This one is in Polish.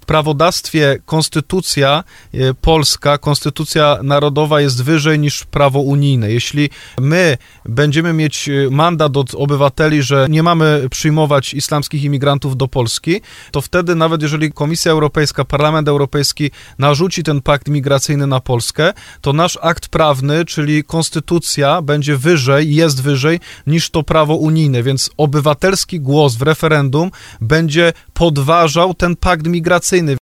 prawodawstwie konstytucja polska, konstytucja narodowa jest wyżej niż prawo unijne. Jeśli my będziemy mieć mandat od obywateli, że nie mamy przyjmować islamskich imigrantów do Polski, to wtedy nawet jeżeli Komisja Europejska, Parlament Europejski narzuci ten pakt migracyjny na Polskę, to nasz akt prawny, czyli konstytucja, będzie wyżej, jest wyżej niż to prawo unijne, więc obywatelski głos w referendum będzie podważał ten pakt migracyjny.